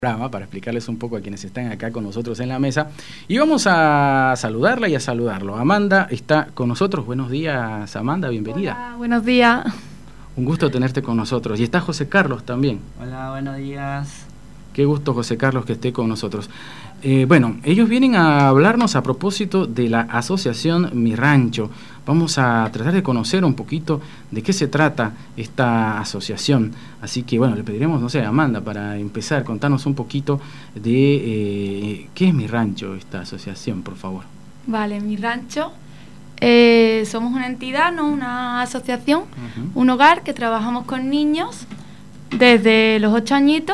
Para explicarles un poco a quienes están acá con nosotros en la mesa. Y vamos a saludarla y a saludarlo. Amanda está con nosotros. Buenos días, Amanda, bienvenida. Hola, buenos días. Un gusto tenerte con nosotros. Y está José Carlos también. Hola, buenos días. Qué gusto, José Carlos, que esté con nosotros. Bueno, ellos vienen a hablarnos a propósito de la asociación Mi Rancho. Vamos a tratar de conocer un poquito de qué se trata esta asociación. Así que, bueno, le pediremos, no sé, a Amanda, para empezar, contarnos un poquito de qué es Mi Rancho, esta asociación, por favor. Vale, Mi Rancho. Somos una entidad, no una asociación, un hogar que trabajamos con niños desde los 8 añitos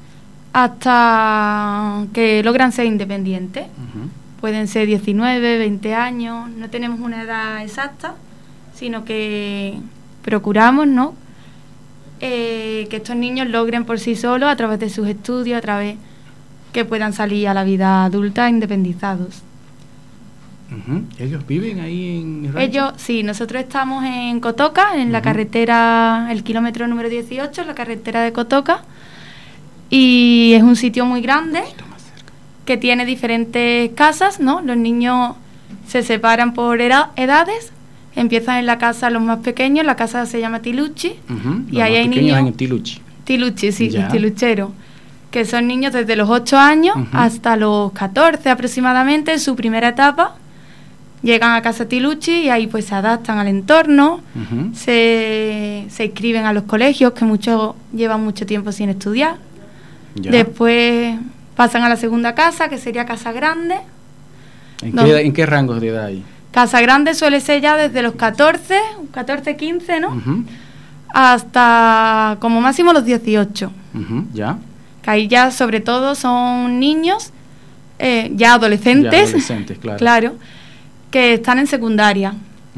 hasta que logran ser independientes. Pueden ser 19, 20 años, no tenemos una edad exacta, sino que procuramos, ¿no?, que estos niños logren por sí solos, a través de sus estudios, a través que puedan salir a la vida adulta independizados. ¿Ellos viven ahí en el rancho? Ellos, sí, nosotros estamos en Cotoca, en la carretera, el kilómetro número 18, la carretera de Cotoca, y es un sitio muy grande que tiene diferentes casas, ¿no? Los niños se separan por edades, empiezan en la casa los más pequeños, la casa se llama Tiluchi, y ahí hay niños en Tiluchi. Tiluchi, sí, Ya. Tiluchero, que son niños desde los 8 años hasta los 14 aproximadamente, en su primera etapa. Llegan a casa Tiluchi y ahí pues se adaptan al entorno, se inscriben a los colegios, que muchos llevan mucho tiempo sin estudiar. Ya. Después pasan a la segunda casa, que sería Casa Grande. ¿En qué rangos de edad hay? Casa Grande suele ser ya desde los 14, 15, ¿no? Hasta como máximo los 18. Ya. Que ahí ya sobre todo son niños, ya adolescentes. Ya adolescentes, claro. Claro, que están en secundaria.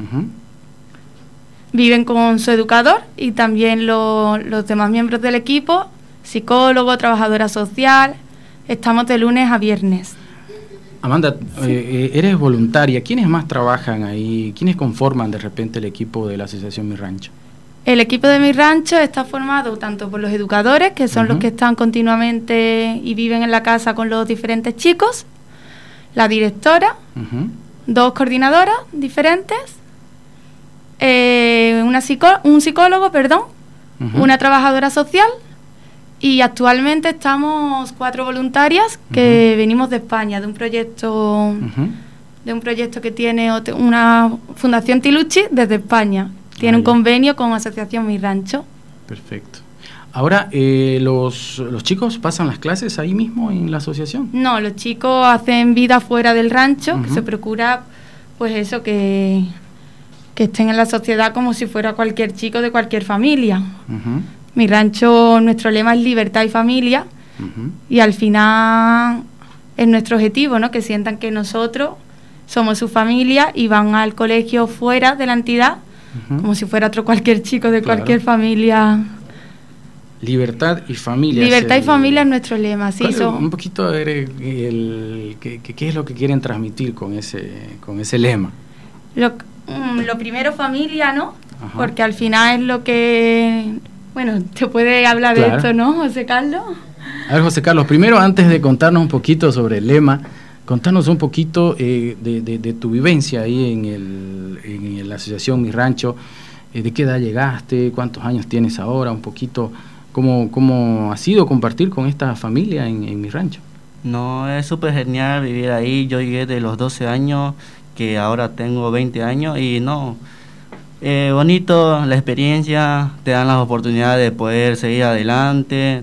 Viven con su educador y también los demás miembros del equipo, psicólogo, trabajadora social. Estamos de lunes a viernes. Amanda, eres voluntaria. ¿Quiénes más trabajan ahí? ¿Quiénes conforman de repente el equipo de la asociación Mi Rancho? El equipo de Mi Rancho está formado tanto por los educadores, que son los que están continuamente y viven en la casa con los diferentes chicos, la directora, 2 coordinadoras diferentes, un psicólogo, una trabajadora social, y actualmente estamos 4 voluntarias que venimos de España, de un proyecto que tiene una Fundación Tiluchi desde España. Tiene un convenio con Asociación Mi Rancho. Perfecto. Ahora, ¿los chicos pasan las clases ahí mismo en la asociación? No, los chicos hacen vida fuera del rancho, que se procura, pues eso, que estén en la sociedad como si fuera cualquier chico de cualquier familia. Mi Rancho, nuestro lema es libertad y familia, y al final es nuestro objetivo, ¿no?, que sientan que nosotros somos su familia y van al colegio fuera de la entidad, como si fuera otro cualquier chico de cualquier familia. Libertad y familia. Libertad y familia es nuestro lema, sí. Un poquito a ver qué es lo que quieren transmitir con ese lema. Lo primero, familia, ¿no? Porque al final es lo que... Bueno, te puede hablar de esto, ¿no, José Carlos? A ver, José Carlos, primero, antes de contarnos un poquito sobre el lema, contanos un poquito de tu vivencia ahí en la asociación Mi Rancho. ¿De qué edad llegaste? ¿Cuántos años tienes ahora? Un poquito, ¿cómo ha sido compartir con esta familia en Mi Rancho? No, es súper genial vivir ahí. Yo llegué de los 12 años, que ahora tengo 20 años, y no... bonito la experiencia, te dan las oportunidades de poder seguir adelante,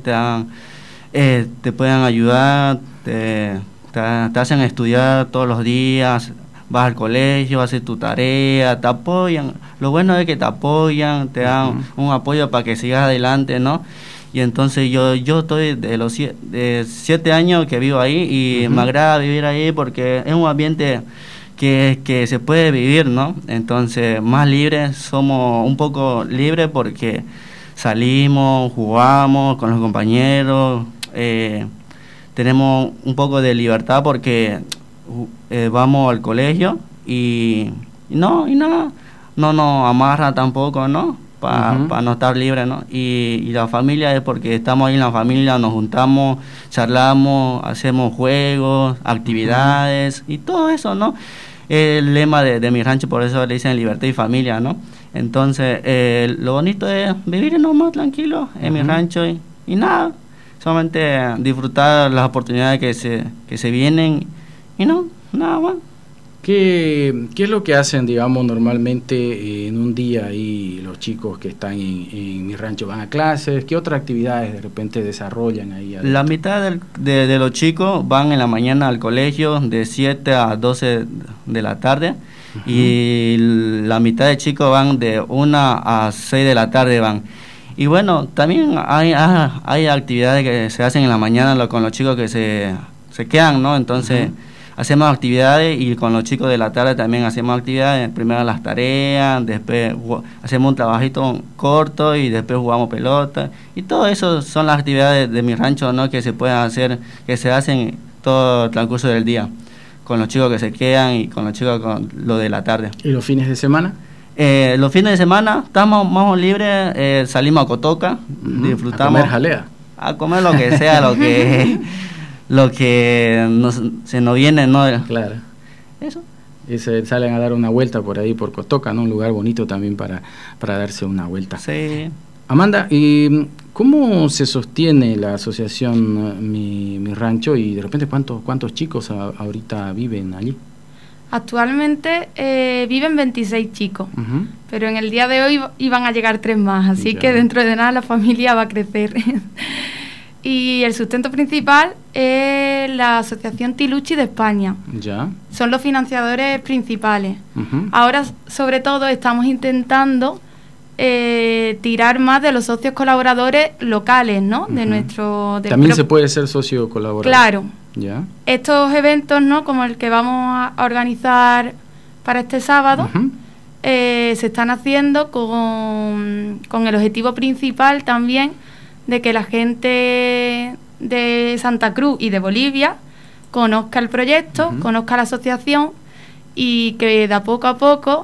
te pueden ayudar, te hacen estudiar todos los días, vas al colegio, haces tu tarea, te apoyan. Lo bueno es que te apoyan, te dan un apoyo para que sigas adelante, ¿no? Y entonces yo estoy de 7 años que vivo ahí y me agrada vivir ahí porque es un ambiente que se puede vivir, ¿no? Entonces, más libres, somos un poco libres porque salimos, jugamos con los compañeros, tenemos un poco de libertad porque vamos al colegio y no nos amarra tampoco, ¿no? para no estar libre, ¿no? Y la familia es porque estamos ahí en la familia, nos juntamos, charlamos, hacemos juegos, actividades y todo eso, ¿no? El lema de mi rancho, por eso le dicen libertad y familia, ¿no? Entonces, lo bonito es vivir nomás tranquilo en mi rancho y nada, solamente disfrutar las oportunidades que se vienen y no, nada más. ¿Qué es lo que hacen, digamos, normalmente en un día ahí los chicos que están en mi rancho? ¿Van a clases? ¿Qué otras actividades de repente desarrollan ahí adentro? La mitad de los chicos van en la mañana al colegio de 7 a 12 de la tarde y la mitad de chicos van de 1 a 6 de la tarde van. Y bueno, también hay actividades que se hacen en la mañana con los chicos que se quedan, ¿no? Entonces hacemos actividades y con los chicos de la tarde también hacemos actividades, primero las tareas, después hacemos un trabajito corto y después jugamos pelota y todo eso son las actividades de mi rancho, ¿no? Que se pueden hacer, que se hacen todo el transcurso del día, con los chicos que se quedan y con los chicos con lo de la tarde. ¿Y los fines de semana? Los fines de semana estamos más libres, salimos a Cotoca, disfrutamos. A comer jalea. A comer lo que sea, lo que se nos viene, ¿no? Claro. Eso. Y se salen a dar una vuelta por ahí, por Cotoca, ¿no? Un lugar bonito también para darse una vuelta. Sí. Amanda, ¿y cómo se sostiene la asociación Mi Rancho y de repente cuántos chicos ahorita viven allí? Actualmente viven 26 chicos, pero en el día de hoy iban a llegar 3 más, así que dentro de nada la familia va a crecer. Y el sustento principal es la Asociación Tiluchi de España. Ya. Son los financiadores principales. Ahora, sobre todo, estamos intentando tirar más de los socios colaboradores locales, ¿no? De nuestro... También se puede ser socio colaborador. Claro. Ya. Estos eventos, ¿no? Como el que vamos a organizar para este sábado, se están haciendo con el objetivo principal también de que la gente de Santa Cruz y de Bolivia conozca el proyecto, conozca la asociación y que de a poco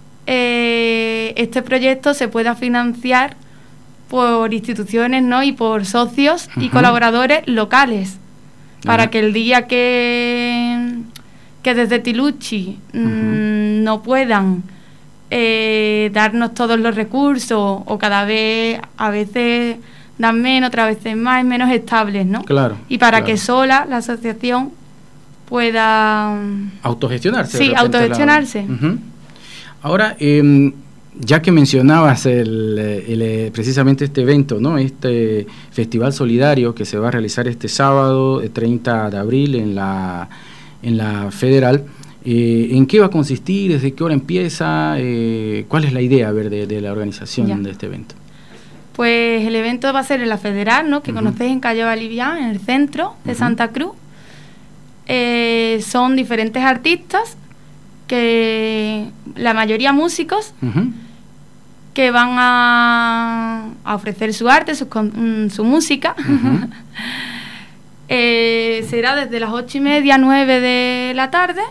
este proyecto se pueda financiar por instituciones, ¿no? Y por socios y colaboradores locales, para que el día que desde Tiluchi no puedan darnos todos los recursos o cada vez a veces dan menos, otras veces más, menos estables, ¿no? Claro. Y para que sola la asociación pueda... autogestionarse. Sí, autogestionarse. Ahora, ya que mencionabas precisamente este evento, ¿no? Este festival solidario que se va a realizar este sábado, 30 de abril, en la Federal, ¿en qué va a consistir? ¿Desde qué hora empieza? ¿Cuál es la idea, de la organización de este evento? Pues el evento va a ser en la Federal, ¿no? Que conocéis en Calle Balivián, en el centro de Santa Cruz. Son diferentes artistas, que la mayoría músicos, que van a ofrecer su arte, su música. Será desde las 8:30, 9 de la tarde.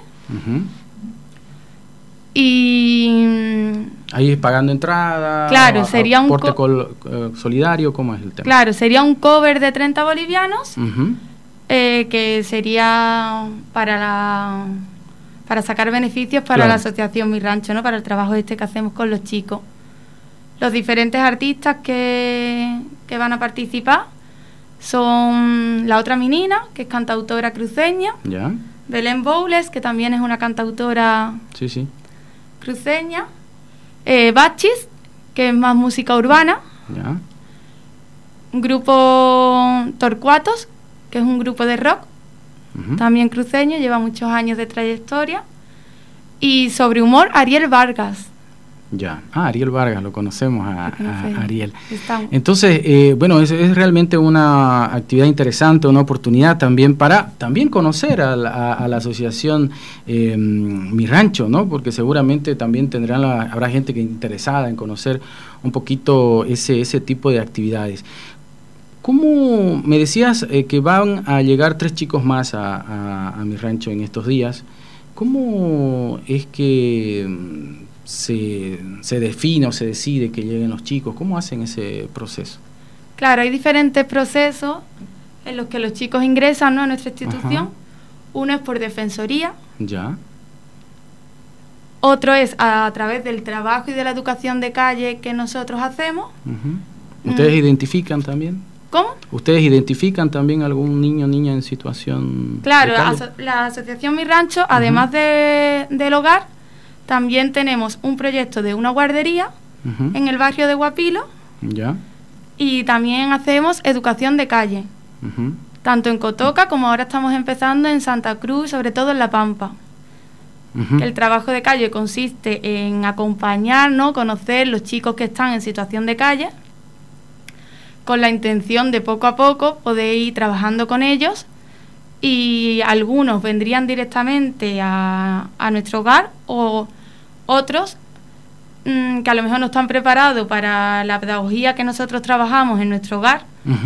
Y ahí pagando entrada. Claro, sería un solidario, ¿cómo es el tema? Claro, sería un cover de 30 bolivianos, que sería para sacar beneficios para la asociación Mi Rancho, ¿no? Para el trabajo que hacemos con los chicos. Los diferentes artistas que van a participar son la otra menina, que es cantautora cruceña, Belén Bowles, que también es una cantautora cruceña, Bachis, que es más música urbana, un grupo Torcuatos, que es un grupo de rock, también cruceño, lleva muchos años de trayectoria, y sobre humor, Ariel Vargas. Ariel Vargas, lo conocemos a Ariel. Entonces, bueno, es realmente una actividad interesante, una oportunidad también para conocer a la asociación Mi Rancho, ¿no? Porque seguramente también habrá gente que interesada en conocer un poquito ese tipo de actividades. ¿Cómo me decías que van a llegar 3 chicos más a Mi Rancho en estos días? ¿Cómo es que se define o se decide que lleguen los chicos? ¿Cómo hacen ese proceso? Claro, hay diferentes procesos en los que los chicos ingresan, ¿no?, a nuestra institución. Ajá. Uno es por defensoría. Ya. Otro es a través del trabajo y de la educación de calle que nosotros hacemos. ¿Ustedes identifican también? ¿Cómo? ¿Ustedes identifican también algún niño o niña en situación? Claro, la Asociación Mi Rancho, además del hogar, también tenemos un proyecto de una guardería en el barrio de Guapilo. Ya. Y también hacemos educación de calle, tanto en Cotoca como ahora estamos empezando en Santa Cruz, sobre todo en La Pampa. El trabajo de calle consiste en acompañar, ¿no?, conocer los chicos que están en situación de calle, con la intención de poco a poco poder ir trabajando con ellos, y algunos vendrían directamente a nuestro hogar, o otros que a lo mejor no están preparados para la pedagogía que nosotros trabajamos en nuestro hogar,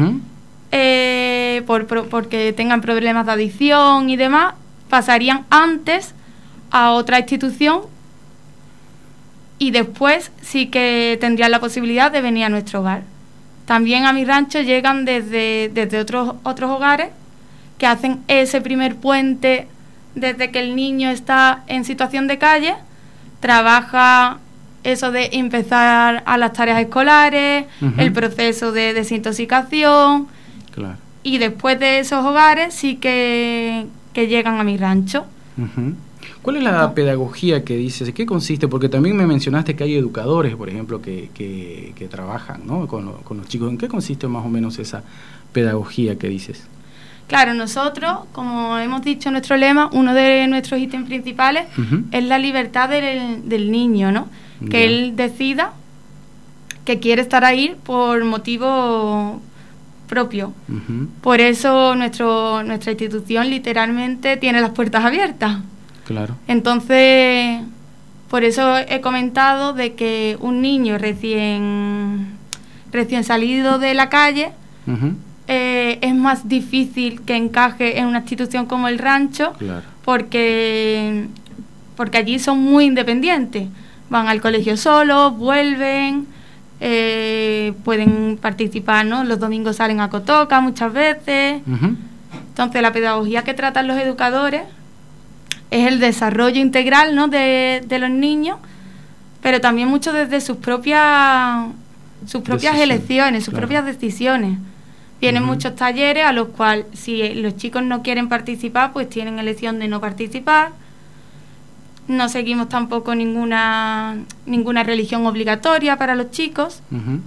porque tengan problemas de adicción y demás, pasarían antes a otra institución y después sí que tendrían la posibilidad de venir a nuestro hogar. También a Mi Rancho llegan desde otros hogares que hacen ese primer puente desde que el niño está en situación de calle, trabaja eso de empezar a las tareas escolares, el proceso de desintoxicación, claro. Y después de esos hogares sí que llegan a Mi Rancho. ¿Cuál es la pedagogía que dices? ¿En qué consiste? Porque también me mencionaste que hay educadores, por ejemplo, que trabajan, ¿no?, con los chicos. ¿En qué consiste más o menos esa pedagogía que dices? Claro, nosotros, como hemos dicho en nuestro lema, uno de nuestros ítems principales es la libertad del niño, ¿no? Que él decida que quiere estar ahí por motivo propio. Por eso nuestra institución literalmente tiene las puertas abiertas. Claro. Entonces, por eso he comentado de que un niño recién salido de la calle es más difícil que encaje en una institución como el Rancho, claro. porque allí son muy independientes. Van al colegio solos, vuelven, pueden participar, ¿no? Los domingos salen a Cotoca muchas veces. Entonces, la pedagogía que tratan los educadores es el desarrollo integral, ¿no?, de los niños, pero también mucho desde sus propias elecciones, sus propias decisiones. Vienen muchos talleres a los cuales, si los chicos no quieren participar, pues tienen elección de no participar. No seguimos tampoco ninguna religión obligatoria para los chicos.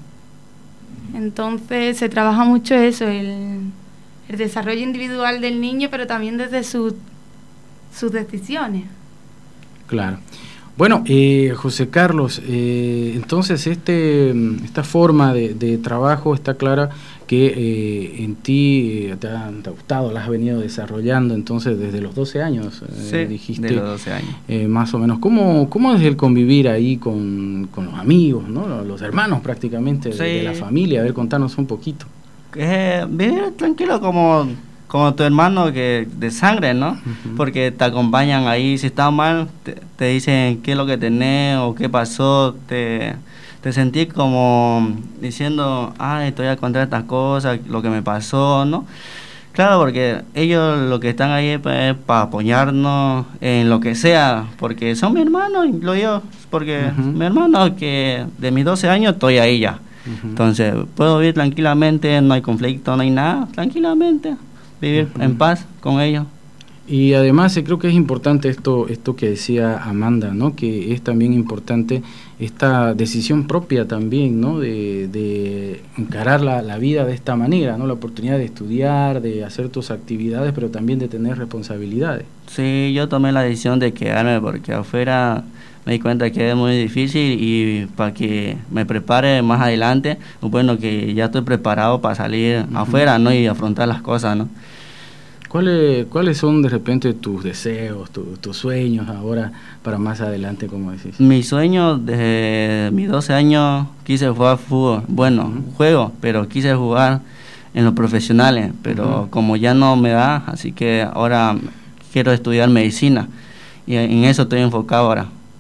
Entonces se trabaja mucho eso, el desarrollo individual del niño, pero también desde sus decisiones. Claro. Bueno, José Carlos, entonces esta forma de trabajo está clara que en ti te ha gustado, la has venido desarrollando entonces desde los 12 años, sí, dijiste. De los 12 años. Más o menos. ¿Cómo es el convivir ahí con los amigos, ¿no?, los hermanos prácticamente de la familia? A ver, contanos un poquito. Vivir tranquilo como tu hermano que de sangre, ¿no? Porque te acompañan ahí, si estás mal, te dicen qué es lo que tenés o qué pasó, te sentí como diciendo, te voy a contar estas cosas, lo que me pasó, ¿no? Claro, porque ellos lo que están ahí es para apoyarnos en lo que sea, porque son mi hermano, incluyo yo, porque mi hermano que de mis 12 años estoy ahí ya. Entonces, puedo vivir tranquilamente, no hay conflicto, no hay nada, tranquilamente. Vivir en paz con ellos. Y además creo que es importante esto que decía Amanda, ¿no?, que es también importante esta decisión propia también, ¿no?, de encarar la vida de esta manera, ¿no?, la oportunidad de estudiar, de hacer tus actividades, pero también de tener responsabilidades. Sí, yo tomé la decisión de quedarme porque afuera me di cuenta que es muy difícil, y para que me prepare más adelante, bueno, que ya estoy preparado para salir afuera, ¿no?, y afrontar las cosas, ¿no? ¿Cuáles son de repente tus deseos, tus sueños ahora para más adelante, como decís? Mi sueño desde mis 12 años quise jugar fútbol. Bueno, juego, pero quise jugar en los profesionales, pero como ya no me da, así que ahora quiero estudiar medicina y en eso estoy enfocado ahora.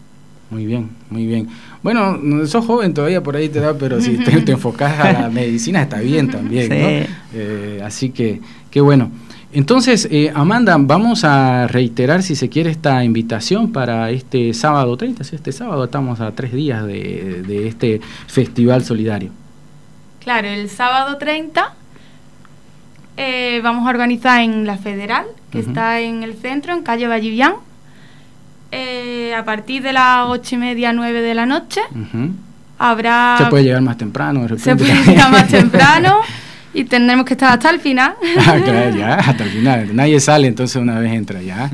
Muy bien, muy bien. Bueno, sos joven todavía, por ahí te da, pero si te enfocás a la medicina está bien también, sí. ¿no? Así que, qué bueno. Entonces, Amanda, vamos a reiterar, si se quiere, esta invitación para este sábado 30. ¿Sí? Este sábado estamos a 3 días de este festival solidario. Claro, el sábado 30 vamos a organizar en la Federal, que está en el centro, en calle Vallivian. A partir de las 8:30, 9 de la noche, habrá... Se puede llegar más temprano, de repente. Se puede llegar más temprano y tendremos que estar hasta el final. Claro, ya, hasta el final. Nadie sale, entonces una vez entra ya.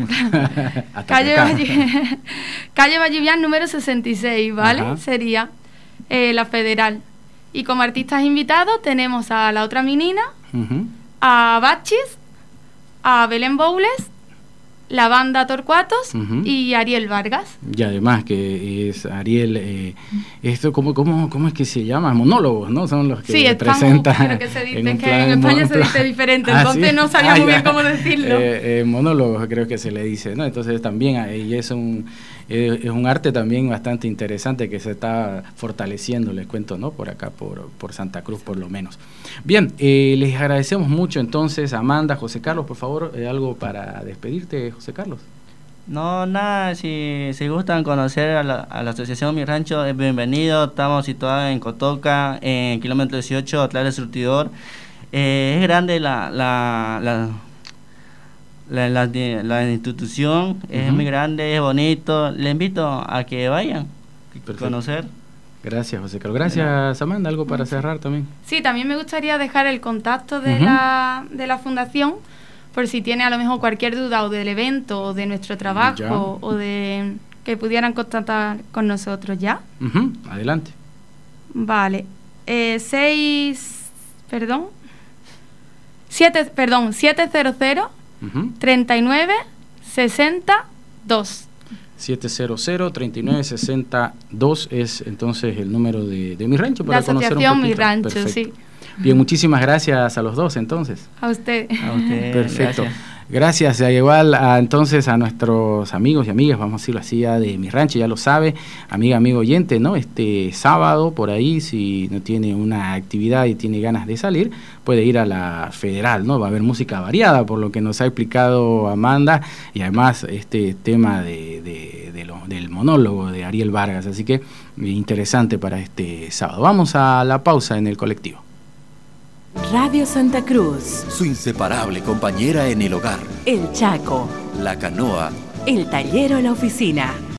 Calle Vallivian número 66, ¿vale? Ajá. Sería la Federal. Y como artistas invitados tenemos a La Otra Menina, a Bachis, a Belén Boules, la banda Torcuatos y Ariel Vargas. Y además que es Ariel, esto ¿cómo es que se llama? Monólogos, ¿no? Son los que presentan. Pero que se dice que en España se dice diferente, entonces ¿sí? No sabía muy bien cómo decirlo. Monólogos creo que se le dice, ¿no? Entonces también y es un arte también bastante interesante que se está fortaleciendo, les cuento, ¿no? Por acá, por Santa Cruz por lo menos. Bien, les agradecemos mucho entonces, Amanda, José Carlos, por favor, algo para despedirte, José Carlos. No, nada, si gustan conocer a la Asociación Mi Rancho, es bienvenido. Estamos situados en Cotoca, en kilómetro 18, Atlas del Surtidor. Es grande la institución, es muy grande, es bonito. Le invito a que vayan a conocer. Gracias, José Carlos. Gracias, Amanda. ¿Algo para cerrar también? Sí, también me gustaría dejar el contacto de la fundación, por si tiene a lo mejor cualquier duda o del evento o de nuestro trabajo o de que pudieran contactar con nosotros ya. Adelante. Vale. 700 39 62. 700 39 62 es entonces el número de Mi Rancho para la conocer un asociación poquito. Mi Rancho. Perfecto. Sí. Bien, muchísimas gracias a los dos entonces. A usted. Perfecto. Gracias igual entonces a nuestros amigos y amigas, vamos a decirlo así, de Mi Rancho, ya lo sabe, amigo oyente, ¿no? Este sábado por ahí, si no tiene una actividad y tiene ganas de salir, puede ir a la Federal, ¿no? Va a haber música variada, por lo que nos ha explicado Amanda, y además este tema del monólogo de Ariel Vargas, así que interesante para este sábado. Vamos a la pausa en el colectivo. Radio Santa Cruz, su inseparable compañera en el hogar, El Chaco, La Canoa, El Taller o la Oficina.